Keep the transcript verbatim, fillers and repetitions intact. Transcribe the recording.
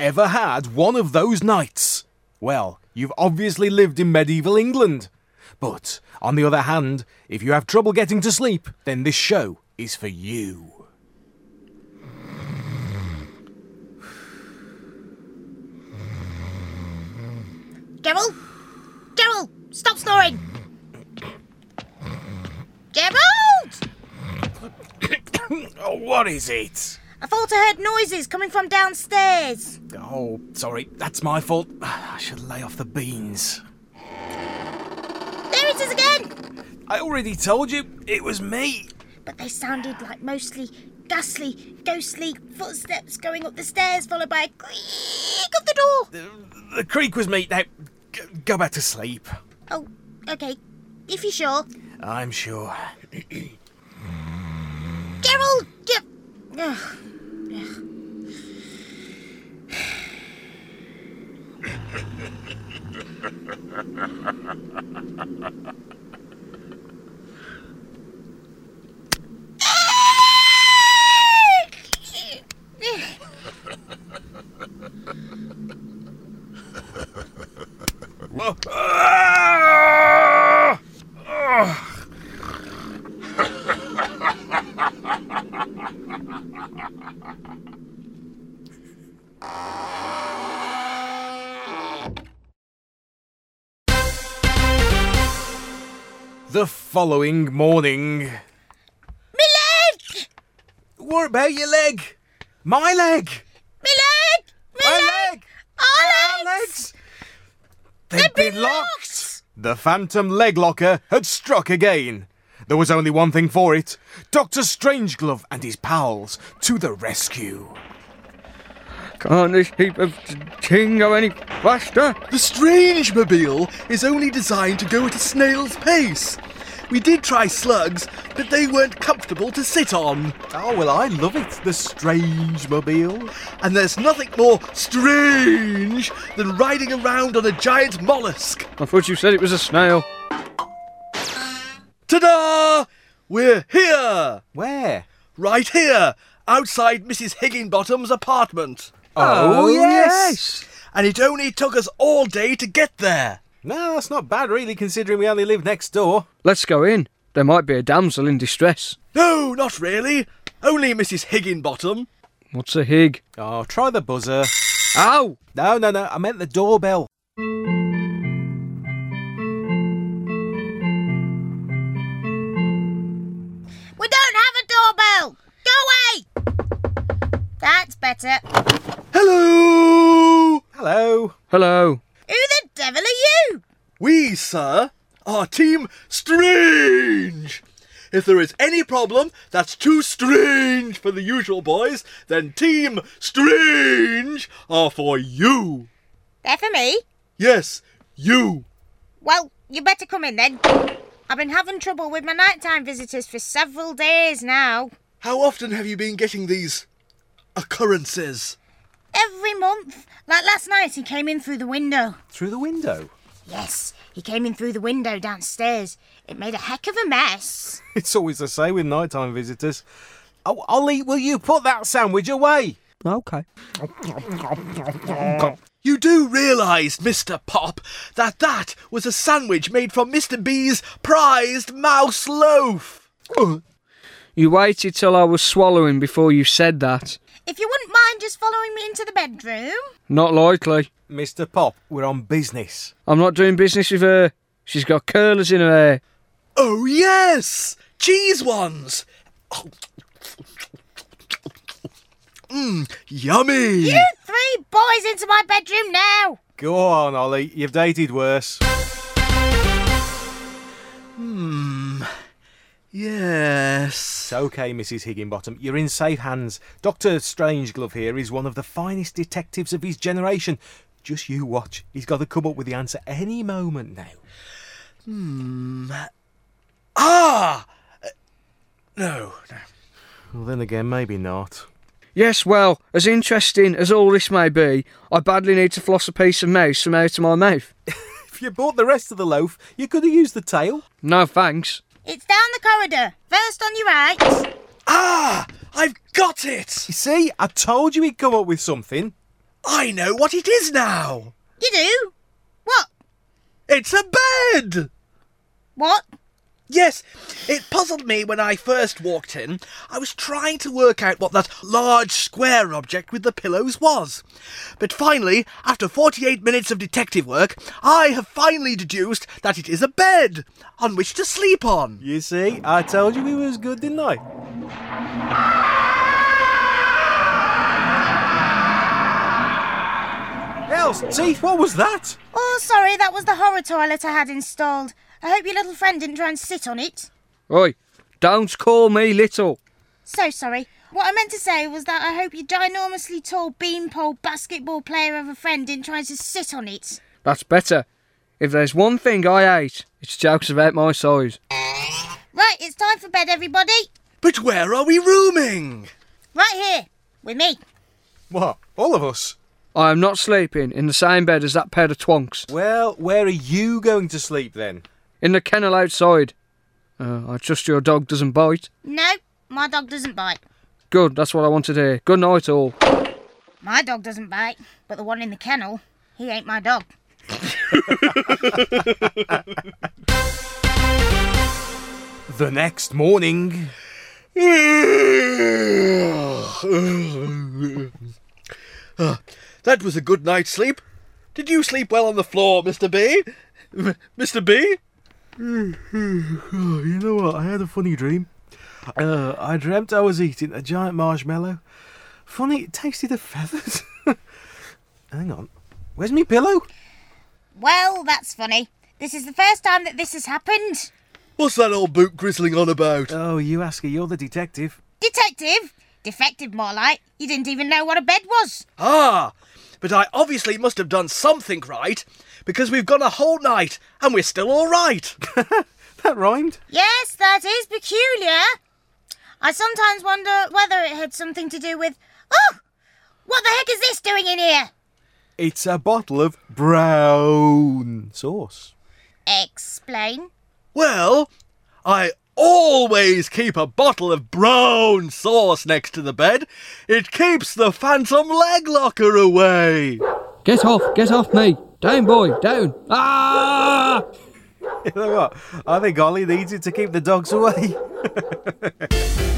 ever had one of those nights? Well, you've obviously lived in medieval England. But, on the other hand, if you have trouble getting to sleep, then this show is for you. Gerald? Gerald! Stop snoring! Gerald! Oh, what is it? I thought I heard noises coming from downstairs. Oh, sorry, that's my fault. I should lay off the beans. There it is again! I already told you, it was me. But they sounded like mostly ghastly, ghostly footsteps going up the stairs, followed by a creak of the door. The, the creak was me. Now, g- go back to sleep. Oh, okay. If you're sure. I'm sure. Gerald! Ge- Ugh. Ugh. The following morning... Me leg! What about your leg? My leg! Me leg! Me My leg! leg! Our Our legs! They've, They've been, been locked. locked! The phantom leg locker had struck again. There was only one thing for it. Doctor Strangeglove and his pals to the rescue. Can't this heap of ting go any faster? The Strangemobile is only designed to go at a snail's pace. We did try slugs, but they weren't comfortable to sit on. Oh, well, I love it, the Strangemobile. And there's nothing more strange than riding around on a giant mollusk. I thought you said it was a snail. Ta-da! We're here! Where? Right here, outside Missus Higginbottom's apartment. Oh, yes. And it only took us all day to get there. No, that's not bad, really, considering we only live next door. Let's go in. There might be a damsel in distress. No, not really. Only Missus Higginbottom. What's a hig? Oh, try the buzzer. Ow! No, no, no, I meant the doorbell. We don't have a doorbell! Go away! That's better. Hello! Hello. Hello. Who the devil are you? We, sir, are Team Strange. If there is any problem that's too strange for the usual boys, then Team Strange are for you. They're for me? Yes, you. Well, you better come in then. I've been having trouble with my nighttime visitors for several days now. How often have you been getting these occurrences? Every month. Like last night, he came in through the window. Through the window? Yes, he came in through the window downstairs. It made a heck of a mess. It's always the same with nighttime visitors. Oh, Ollie, will you put that sandwich away? Okay. You do realise, Mister Pop, that that was a sandwich made from Mister B's prized mouse loaf. You waited till I was swallowing before you said that. If you wouldn't mind just following me into the bedroom. Not likely. Mister Pop, we're on business. I'm not doing business with her. She's got curlers in her hair. Oh, yes! Cheese ones! Mmm, yummy! You three boys into my bedroom now. Go on, Ollie, you've dated worse. Hmm, yes. It's okay, Missus Higginbottom, you're in safe hands. Doctor Strangeglove here is one of the finest detectives of his generation. Just you watch, he's got to come up with the answer any moment now. Hmm. Ah! Uh, no, no. Well, then again, maybe not. Yes, well, as interesting as all this may be, I badly need to floss a piece of mouse from out of my mouth. If you bought the rest of the loaf, you could have used the tail. No thanks. It's down the corridor. First on your right. Ah! I've got it! You see, I told you he'd come up with something. I know what it is now. You do? What? It's a bed. What? Yes, it puzzled me when I first walked in. I was trying to work out what that large square object with the pillows was. But finally, after forty-eight minutes of detective work, I have finally deduced that it is a bed on which to sleep on. You see, I told you he was good, didn't I? Els, Teeth, what was that? Oh, sorry, that was the horror toilet I had installed. I hope your little friend didn't try and sit on it. Oi, don't call me little. So sorry. What I meant to say was that I hope your ginormously tall beanpole basketball player of a friend didn't try to sit on it. That's better. If there's one thing I hate, it's jokes about my size. Right, it's time for bed, everybody. But where are we rooming? Right here, with me. What, all of us? I am not sleeping in the same bed as that pair of twonks. Well, where are you going to sleep then? In the kennel outside. Uh, I trust your dog doesn't bite. No, my dog doesn't bite. Good, that's what I wanted to hear. Good night, all. My dog doesn't bite, but the one in the kennel, he ain't my dog. The next morning... Ah, that was a good night's sleep. Did you sleep well on the floor, Mister B? M- Mister B? Oh, you know what? I had a funny dream. Uh, I dreamt I was eating a giant marshmallow. Funny, it tasted of feathers. Hang on. Where's me pillow? Well, that's funny. This is the first time that this has happened. What's that old boot grizzling on about? Oh, you ask her. You're the detective. Detective? Defective, more like. You didn't even know what a bed was. Ah, but I obviously must have done something right, because we've gone a whole night and we're still all right. That rhymed. Yes, that is peculiar. I sometimes wonder whether it had something to do with... Oh! What the heck is this doing in here? It's a bottle of brown sauce. Explain. Well, I always keep a bottle of brown sauce next to the bed. It keeps the phantom leg locker away. Get off, get off me. Down, boy, down. Ah! You know what? I think Ollie needs it to keep the dogs away.